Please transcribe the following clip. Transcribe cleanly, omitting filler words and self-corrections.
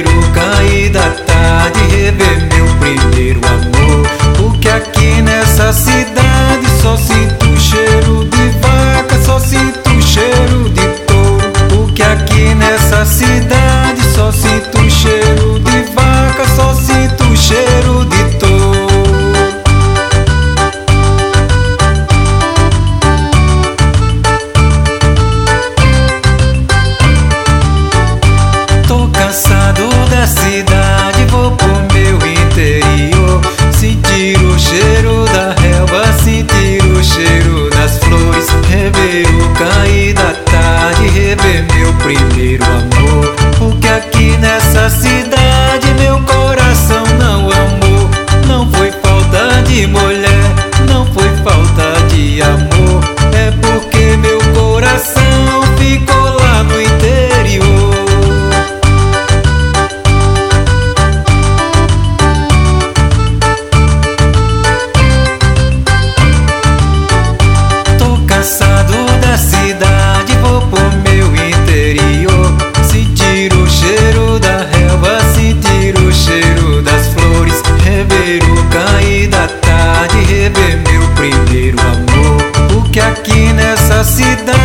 rever o cair da tarde, rever meu primeiro amor. Porque aqui nessa cidade só sinto o cheiro de vaca, só sinto o cheiro de touro. Porque aqui nessa cidade só sinto o cheiro de vaca, só sinto o cheiro de touro. Tô cansado da cidade, vou pro meu interior. Sentir o cheiro da relva, sentir o cheiro das flores. Rever o cair da tarde, rever meu primeiro amor. Porque aqui nessa cidade meu coração não amou. Não foi falta de mulher, não foi falta de amor. É porque meu coração ficou lá no interior. Tô cansado da cidade, vou pro meu interior. Sentir o cheiro da relva, sentir o cheiro das flores. Rever o cair da tarde, rever meu primeiro amor. Porque aqui nessa cidade